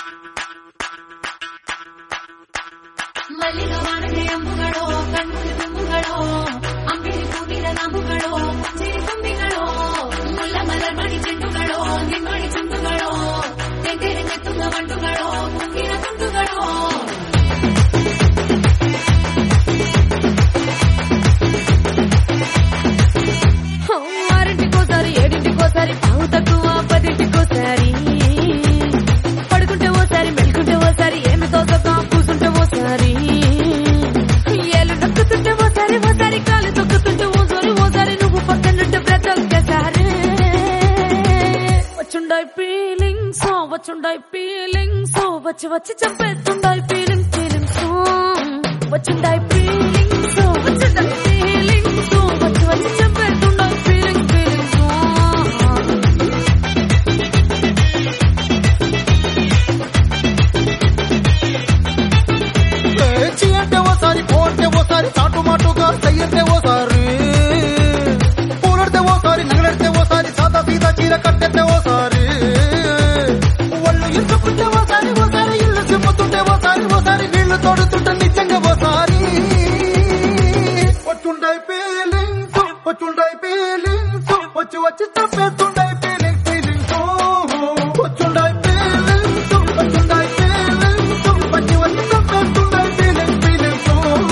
ಮಲ್ಲಿಗವಾಣೆಯಂಬುಗಳೋ ಕಣ್ಣುಗಳ ತುಂಬುಗಳೋ ಅಂಬಿಳಿ ಹೂವಿನ ನಾಮುಗಳೋ ಮುಂಚಿನ ತುಂಬಿಗಳೋ ಮುಲ್ಲ ಮಲರ್ಮಣಿ ಚೆಂಡುಗಳೋ ನಿಮ್ಮಣಿ ಚುಂಡುಗಳೋ ತೆಂಗೆರೆ ನೆತ್ತುಗ ಮಂಡುಗಳೋ ಮುಂಗಿನ ತುಂಡುಗಳೋ ఆరింటికోసారి ఏడింటికోసారి పావు తక్కువ పదింటికోసారి పడుకుంటే ఓసారి మెలుకుంటే ఓసారి ఏమి తోసక కూసుంటే ఓసారి ఏళ్ళు నొక్కుతుంటే ఓసారి ఓసారి కాలు తొక్కుతుంటే ఓసారి నువ్వు పక్కనుంటే బ్రతొక్కసారి వచ్చుండాయి ఫీలింగ్స్ వచ్చి వచ్చి చంపేస్తుండాయి ఫీలింగ్స్ వచ్చుండాయి ఫీలింగ్స్ వచ్చి వచ్చి చంపేస్తుండాయి ఫీలింగ్స్ అంటే ఓసారి పోతే ఓసారి చాటు మాటుగా సయ్యంటే ఓసారి పూలడితే ఓసారి నగలడితే ఓసారి సాదా సీదా చీర కట్టెత్తే ఓసారి ఒళ్ళు ఇంచుకుంటే ఓసారి ఇల్లు సిమ్ముతుంటే ఓసారి నీళ్లు తోడుతుంటే నిజంగా ఓసారి వచ్చుండాయి ఫీలింగ్స్ వచ్చి వచ్చి తప్పేస్తుండాయి ఫీలింగ్స్ వచ్చుండాయి ఫీలింగ్స్ వచ్చి వచ్చి తప్పేస్తుండాయి ఫీలింగ్స్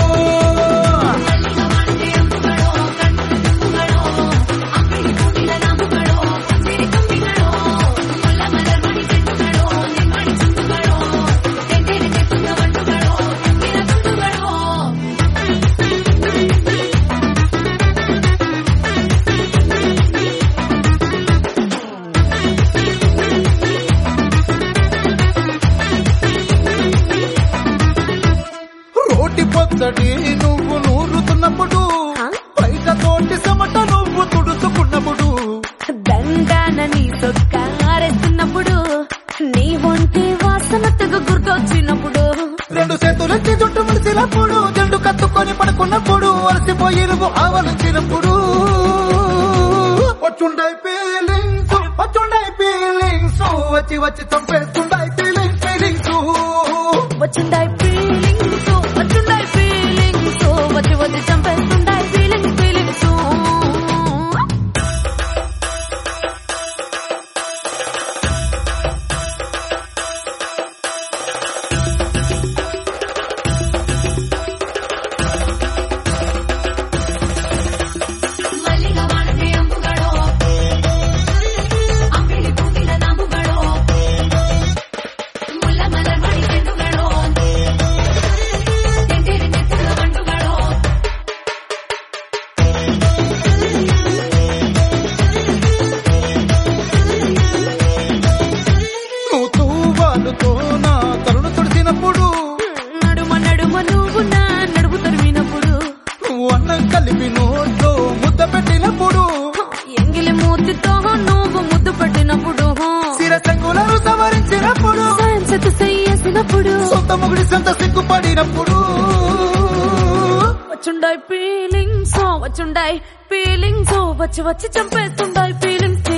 రోటి పొద్దడి నువ్వు నూరుతున్నప్పుడు పైస తోటి సమట నువ్వు తుడుచుకున్నప్పుడు దండాన నీ సొక్కారేస్తున్నప్పుడు నీ ఒంటి వాసన తెగ గుర్తొచ్చినప్పుడు రెండు చేతులెత్తి జుట్టు ముడిసినప్పుడు జండు కత్తుకొని పడుకున్నప్పుడు అలసిపోయి నువ్వు ఆవలించినప్పుడు వచ్చుండాయి ఫీలింగ్స్ వచ్చి వచ్చి చంపేస్తుండాయి ఫీలింగ్స్ వచ్చుండాయి ఫీలింగ్స్ వచ్చి వచ్చి చంపేస్తుండాయి ఫీలింగ్స్ నా తరుణు తుడిసినప్పుడు నడుమ నువ్వు నా నడుపు తరిమినప్పుడు నువ్వు అన్నం కలిపి నోట్లో ముద్ద పెట్టినప్పుడు ఎంగిలి మూతితో నువ్వు ముద్దు పెట్టినప్పుడు శిరసంగులను సవరించినప్పుడు చేసినప్పుడు సొంత ముగుడి సొంత సిగ్గుపడినప్పుడు వచ్చుండాయి ఫీలింగ్స్ వచ్చి వచ్చి చంపేస్తుండాయి ఫీలింగ్స్